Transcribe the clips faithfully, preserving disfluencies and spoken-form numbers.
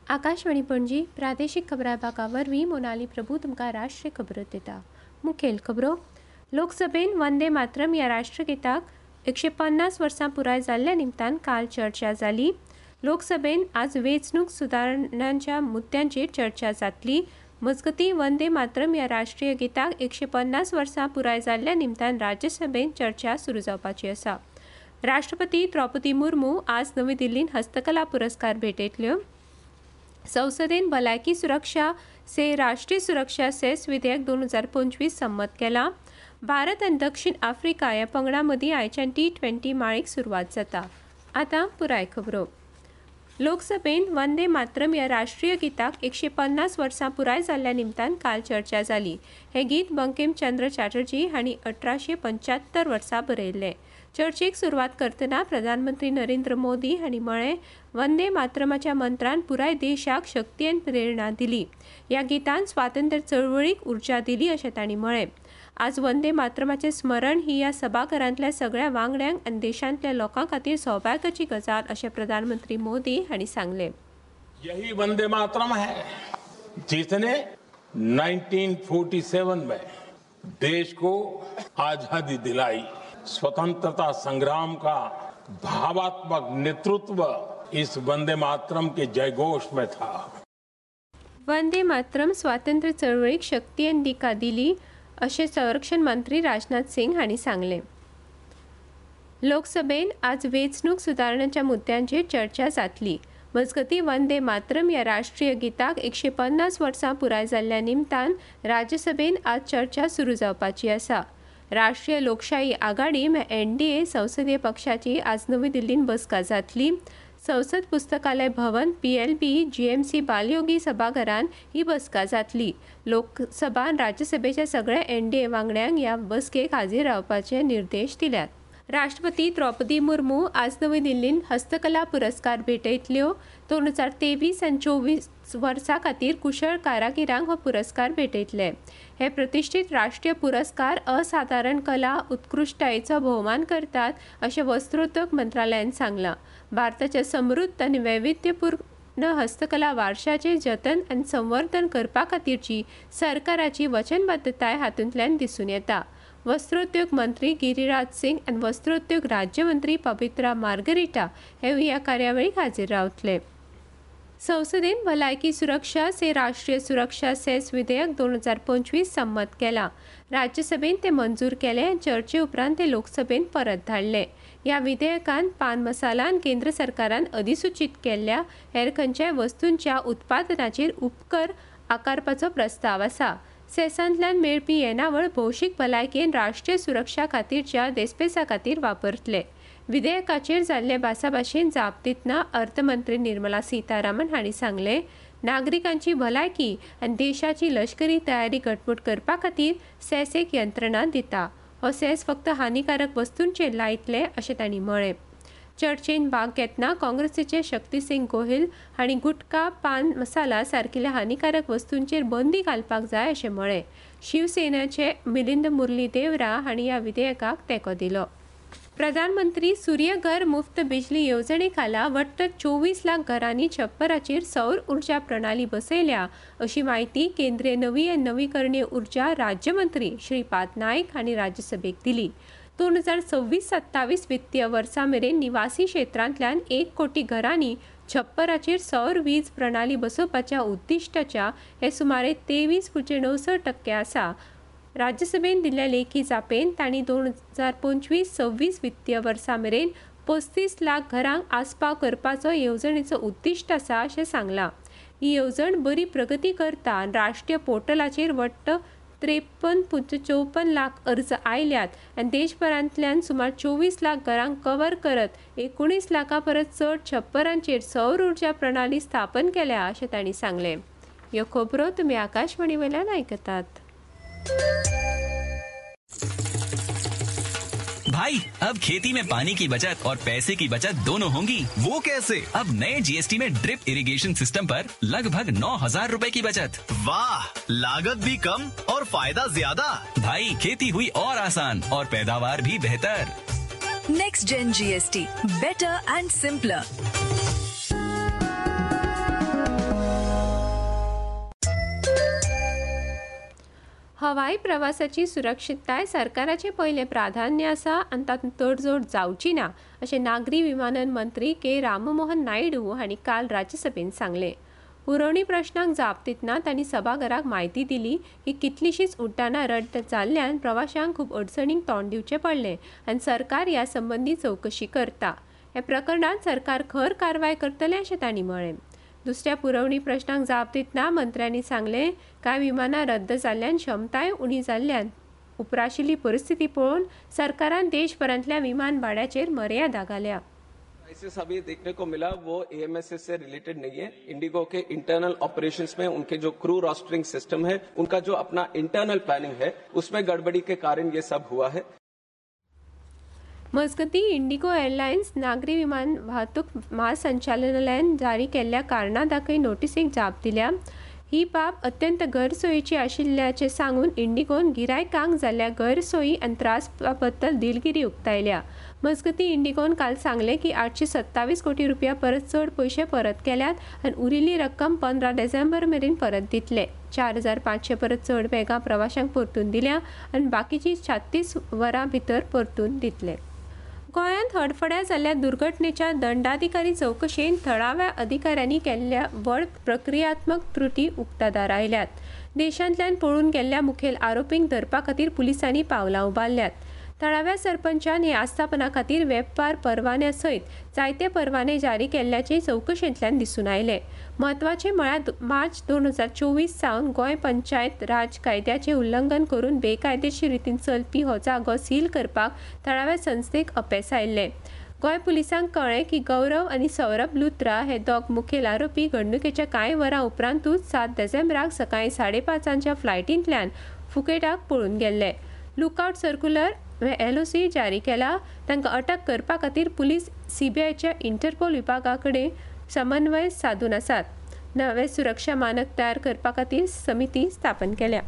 आकाशवाणी पणजी प्रादेशीक खबरां वरवीं मोनाली प्रभू तुमकां राष्ट्रीय खबरो दिता। मुखेल खबरो लोकसभेन वंदे मातरम ह्या राष्ट्रगीताक एकशे पन्नास वर्सां पुराय जाल्ल्या निमतान काल चर्चा जाली। लोकसभेन आज वेंचणूक सुदारणांच्या मुद्द्यांचेर चर्चा जातली। मजगतीं वंदे मातरम ह्या राष्ट्रीय गिताक एकशे पन्नास वर्सां पुराय जाल्ल्या निमतान राज्यसभेन चर्चा सुरू जावपाची आसा। राष्ट्रपती द्रौपदी मुर्मू आज नवी दिल्लीन हस्तकला पुरस्कार भेटयतल्यो। संसदेन भलायकी सुरक्षा से राष्ट्रीय सुरक्षा सेस विधेयक दोन हजार पंचवीस संमत केला। भारत आनी दक्षिण आफ्रिका ह्या पंगडा मदीं आयच्यान टी ट्वेंटी माळेक सुरवात जाता। आतां पुराय खबरो लोकसभेन वंदे मातरम ह्या राष्ट्रीय गिताक एकशे पन्नास वर्सां पुराय जाल्ल्या निमतान काल चर्चा जाली। हे गीत बंकिम चंद्र चॅटर्जी हांणी अठराशे पंच्यात्तर वर्सा बरयल्लें। चर्चेक सुरवात करतना प्रधानमंत्री नरेंद्र मोदी हांणी म्हळें, वंदे मातरमाच्या मंत्रान पुराय देशाक शक्ती आनी प्रेरणा दिली। ह्या गितान स्वातंत्र्य चळवळीक उर्जा दिली अशें तांणी म्हळें। आज वंदे मातरमाचें स्मरण ही ह्या सभाघरांतल्या सगळ्या वांगड्यांक आनी देशांतल्या लोकां खातीर सौभाग्याची गजाल अशें प्रधानमंत्री मोदी हांणी सांगलें। यही वंदे मातरम है जिसने उन्नीस सौ सैंतालीस में देश को आजादी दिलाई। स्वतंत्रता संग्राम का भावात्मक नेतृत्व इस वंदे मातरम के जयघोष में था। वंदे मातरम स्वातंत्र्य चळवळीक शक्ती आनी दिका दिली अशें संरक्षण मंत्री राजनाथ सिंग हांणी सांगलें। लोकसभेन आज वेंचणूक सुदारणांच्या मुद्द्यांचेर चर्चा जातली। मजगतीं वंदे मातरम ह्या राष्ट्रीय गिताक एकशे पन्नास वर्सां पुराय जाल्ल्या निमतान राज्यसभेन आज चर्चा सुरू जावपाची आसा। राष्ट्रीय लोकशाही आघाडी एन डी ए संसदीय पक्षाची आज नवी दिल्लीन बसका जातली। संसद पुस्तकालय भवन P L B G M C Balayogi सभाघरान ही बसका जातली। लोकसभा आनी राज्यसभेच्या सगळ्या एन डी ए वांगड्यांक ह्या बसकेक हाजीर रावपाचे निर्देश दिल्यात। राष्ट्रपती द्रौपदी मुर्मू आज नवी दिल्लीन हस्तकला पुरस्कार भेटयतल्यो। दोन हजार तेवीस आनी चोवीस वर्सां खातीर कुशळ कारागिरांक हो पुरस्कार भेटयतले। हे प्रतिश्ठीत राष्ट्रीय पुरस्कार असाधारण कला उत्कृश्टायेचो भोवमान करतात अशें वस्त्रोद्योग मंत्रालयान सांगलां। भारताच्या समृद्ध आनी वैविध्यपूर्ण हस्तकला वारशाचें जतन आनी संवर्धन करपा खातीरची सरकाराची वचनबद्धताय हातूंतल्यान दिसून येता। वस्त्रोद्योग मंत्री गिरिराज सिंग आनी वस्त्रोद्योग राज्यमंत्री पवित्रा मार्गरिटा हे ह्या कार्यावळीक हाजीर रावतले। संसदेन भलायकी सुरक्षा से राष्ट्रीय सुरक्षा सेस विधेयक दोन हजार पंचवीस संमत केला। राज्यसभेन ते मंजूर केले आनी चर्चे उपरांत ते लोकसभेन परत धाडले। ह्या विधेयकान पान मसालान केंद्र सरकारान अधिसूचित केल्ल्या हेर खंयच्याय वस्तूंच्या उत्पादनाचेर उपकर आकारपाचो प्रस्ताव आसा। सेसांतल्यान मेळपी येणावळ भौशीक भलायकेन राष्ट्रीय सुरक्षा खातीरच्या देस्पेसा खातीर वापरतले। विधेयकाचेर जाल्ले भासाभाशेन जाप दितना अर्थमंत्री निर्मला सीतारामन हांणी सांगलें, नागरिकांची भलायकी आनी देशाची लश्करी तयारी घटमूट करपा खातीर सेस एक यंत्रणा दिता। हो सेस फक्त हानिकारक वस्तूंचेर लायतले अशें तांणी म्हळें। चर्चेन भाग घेतना काँग्रेसीचे शक्तीसिंग गोहिल हांणी गुटखा पान मसाला सारकिल्या हानिकारक वस्तूंचेर बंदी घालपाक जाय अशें म्हळें। शिवसेनेचे मिलिंद मुरली देवरा हांणी ह्या विधेयकाक तेंको दिलो। प्रधानमंत्री सूर्य घर मुफ्त बिजली येवजणे खाला वट्ट चोवीस लाख घरांनी छप्पराचेर सौर उर्जा प्रणाली बसयल्या अशी माहिती केंद्रीय नवी आनी नवीकरणीय उर्जा राज्यमंत्री श्रीपाद नायक हांणी राज्यसभेक दिली। दोन हजार सव्वीस सत्तावीस वित्तीय वर्सा मेरेन निवासी क्षेत्रांतल्यान एक कोटी घरांनी छप्पराचेर सौर वीज प्रणाली बसोवपाच्या उद्दिश्टाच्या हे सुमारे तेवीस पुजे णवसठ टक्के आसा। राज्यसभेन दिल्ल्या लेखी जापेन तांणी दोन हजार पंचवीस सव्वीस वित्तीय वर्सा मेरेन पस्तीस लाख घरांक आस्पाव करपाचो येवजणेचो उद्दिश्ट आसा अशें सांगलां। ही येवजण बरी प्रगती करता आनी राष्ट्रीय पोर्टलाचेर वट्ट त्रेपन्न पुज्य चौपन्न लाख अर्ज आयल्यात आनी देशभरांतल्यान सुमार चोवीस लाख घरांक कव्हर करत एकोणीस लाखां परस चड छप्परांचेर सौर उर्जा प्रणाली स्थापन केल्या अशें तांणी सांगलें। ह्यो खबरो तुमी आकाशवाणी वयल्यान आयकतात। भाई अब खेती में पानी की बचत और पैसे की बचत दोनों होंगी। वो कैसे? अब नए जी एस टी में ड्रिप इरिगेशन सिस्टम पर लगभग नौ हजार रूपए की बचत। वाह, लागत भी कम और फायदा ज्यादा। भाई खेती हुई और आसान और पैदावार भी बेहतर। Next gen GST, better and simpler. हवाई प्रवासाची सुरक्षितताय सरकाराचे पहिले प्राधान्य आसा आनी तातूंत तडजोड जावची ना अशें नागरी विमानन मंत्री के राममोहन नायडू हांणी काल राज्यसभेत सांगलें. पुरवणी प्रश्नांक जाप दितना तांणी सभाघराक म्हायती दिली की कितलींशींच उड्डाणां रद्द जाल्ल्यान प्रवाशांक खूब अडचणींक तोंड दिवचें पडलें आनी सरकार ह्या संबंदी चवकशी करता. ह्या प्रकरणांत सरकार खर कारवाय करतले अशें तांणी म्हळें. दुसऱ्या पुरवणी प्रश्नांक जाप दितना मंत्र्यांनी सांगलें कांय विमानां रद्द जाल्ल्यान क्षमताय उणी जाल्ल्यान उपराशिल्ली परिस्थिती पळोवन सरकारान देशभरांतल्या विमान भाड्याचेर मर्यादा घाल्या. क्राइसिस अभी देखने को मिला वो एएमएसएस से रिलेटेड नहीं है. इंडिगो के इंटरनल ऑपरेशंस में उनके जो क्रू रोस्टरिंग सिस्टम है, उनका जो अपना इंटरनल प्लानिंग है, उसमें गड़बड़ी के कारण ये सब हुआ है. मजगतीं इंडिगो एअरलायन्स नागरी विमान वाहतूक महासंचालनालयान जारी केल्ल्या कारणां दाखय नोटीसीक जाप दिल्या. ही बाब अत्यंत गैरसोयीची आशिल्ल्याचें सांगून इंडिगोन गिरायकांक जाल्ल्या गैरसोयी आनी त्रास बद्दल दिलगिरी उक्तायल्या. मजगतीं इंडिगोन काल सांगलें की आठशे सत्तावीस कोटी रुपया परस चड पयशे परत केल्यात आनी उरिल्ली रक्कम पंदरा डिसेंबर मेरेन परत दितले. चार हजार पांचशे परत चड बॅगां प्रवाशांक परतून दिल्या आनी बाकीची छत्तीस वरां भितर परतून दितले. गोंयांत हडफड्या जाल्ल्या दुर्घटनेच्या दंडाधिकारी चवकशेन थळाव्या अधिकाऱ्यांनी केल्ल्या व्हड प्रक्रियात्मक त्रुटी उक्ताडार आयल्यात. देशांतल्यान पळून गेल्ल्या मुखेल आरोपींक धरपा खातीर पुलिसांनी पावलां उबारल्यात. थळाव्या सरपंचान हे आस्थापना खातीर वेपार परवान्या सयत जायते परवाने जारी केल्ल्याचे चवकशेंतल्यान दिसून आयले. म्हत्वाचे म्हळ्यार मार्च दोन हजार चोवीस सावन गोंय पंचायत राज कायद्याचे उल्लंघन करून बेकायदेशीर रितीन चलपी हो जागो सील करपाक थळाव्या संस्थेक अपेस आयिल्ले. गोंय पुलिसांक कळ्ळें की गौरव आनी सौरभ लुत्रा हे दोग मुखेल आरोपी घडणुकेच्या कांय वरां उपरांतूच सात डिसेंबराक सकाळीं साडे पांचांच्या फ्लायटींतल्यान फुकेटाक पळून गेल्ले. लुकआउट सर्क्युलर एलओसी जारी केला. तांकां अटक करपा खातीर पुलीस सीबीआयच्या इंटरपोल विभागा कडेन समन्वय साधून आसात. नवे सुरक्षा मानक तयार करपा खातीर समिती स्थापन केल्या.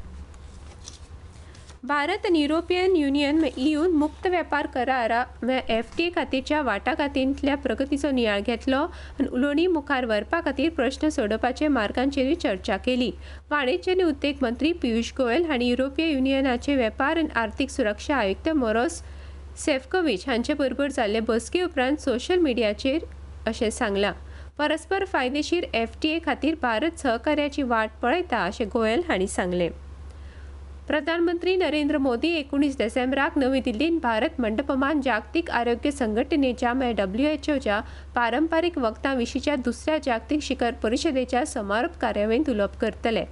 भारत आनी युरोपियन युनियन ईयून मुक्त वेपार करारा एफटीए खातीरच्या वाटाघाटींतल्या प्रगतीचो नियाळ घेतलो आनी उलोवणी मुखार व्हरपा खातीर प्रश्न सोडोवपाचे मार्गांचेरूय चर्चा केली. वाणिज्य आनी उद्देग मंत्री पियुष गोयल हांणी युरोपीय युनियनाचे वेपार आनी आर्थीक सुरक्षा आयुक्त मोरोस सेफकोविच हांचे बरोबर जाल्ले बसके उपरांत सोशल मिडियाचेर अशें सांगलां. परस्पर फायदेशीर एफटीए खातीर भारत सहकार्याची वाट पळयता अशें गोयल हांणी सांगलें. प्रधानमंत्री नरेंद्र मोदी एकोणीस डिसेंबराक नवी दिल्लीत भारत मंडपमान जागतीक आरोग्य संघटनेच्या डब्ल्यूएचओच्या पारंपारीक वखदां विशींच्या दुसऱ्या जागतीक शिखर परिशदेच्या समारोप कार्यावळींत उलोवप करतले.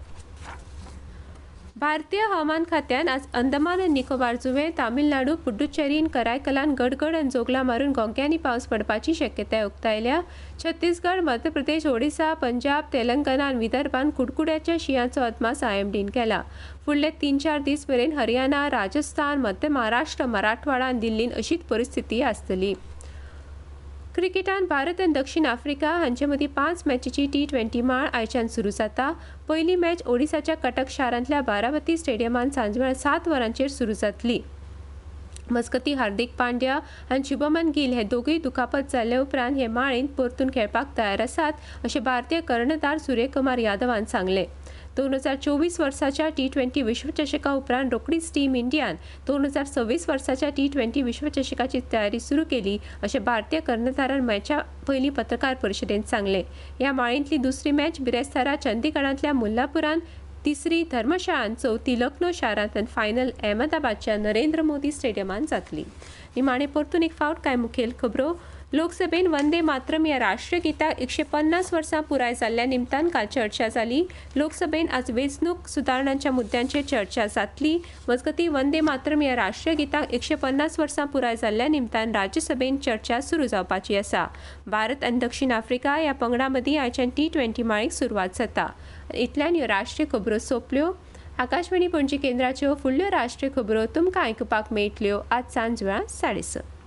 भारतीय हवामान खात्यान आज अंदमान आनी निकोबार जुंवे, तामिळनाडू, पुडुचेरी आनी करायकलान गडगड आनी जोगला मारून गोंग्यांनी पावस पडपाची शक्यताय उक्तायल्या. छत्तीसगड, मध्य प्रदेश, ओडिशा, पंजाब, तेलंगणा आनी विदर्भान कुडकुड्याच्या शिंयाचो अदमास आयएमडीन केला. फुडले तीन चार दीस मेरेन हरियाणा, राजस्थान, मध्य महाराष्ट्र, मराठवाडा आनी दिल्लीन अशीच परिस्थिती आसतली. क्रिकेटान भारत आनी दक्षिण आफ्रिका हांचे मदीं पांच मॅचीची टी ट्वेंटी माळ आयच्यान सुरू जाता. पयली मॅच ओडिसाच्या कटक शारांतल्या बारामती स्टेडियमान सांजवेळ सात वरांचेर सुरू जातली. मजगतीं हार्दिक पांड्या आनी शुभमन गिल हे दोगूय दुखापत जाल्ले उपरांत हे माळेंत परतून खेळपाक तयार आसात अशें भारतीय कर्णधार सूर्यकुमार यादवान सांगलें. दोन हजार चोवीस वर्साच्या टी ट्वेंटी विश्वचषका उपरांत रोखडीच टीम इंडियान दोन हजार सव्वीस वर्साच्या टी ट्वेंटी विश्वचषकाची तयारी सुरू केली अशें भारतीय कर्णधारान मॅचा पयलीं पत्रकार परिशदेंत सांगलें. ह्या माळेंतली दुसरी मॅच बिरेस्तारा चंदीगडांतल्या मुल्लापुरांत, तिसरी धर्मशाळांत, चवथी लखनौ शारांत आनी फायनल अहमदाबादच्या नरेंद्र मोदी स्टेडियमांत जातली. निमाणे परतून एक फावट कांय मुखेल खबरो. लोकसभेन वंदे मातरम ह्या राष्ट्रीय गिताक एकशे पन्नास वर्सां पुराय जाल्ल्या निमतान काल चर्चा जाली. लोकसभेन आज वेंचणूक सुदारणांच्या मुद्द्यांचेर चर्चा जातली. मजगतीं वंदे मातरम ह्या राष्ट्रीय गिताक एकशे पन्नास वर्सां पुराय जाल्ल्या निमतान राज्यसभेन चर्चा सुरू जावपाची आसा. भारत आनी दक्षिण आफ्रिका ह्या पंगडां मदीं आयच्यान टी ट्वेंटी माळेक सुरवात जाता. इतल्यान ह्यो राष्ट्रीय खबरो सोंपल्यो. आकाशवाणी पणजी केंद्राच्यो फुडल्यो राष्ट्रीय खबरो तुमकां आयकुपाक मेळटल्यो आज सांजवेळा साडे स.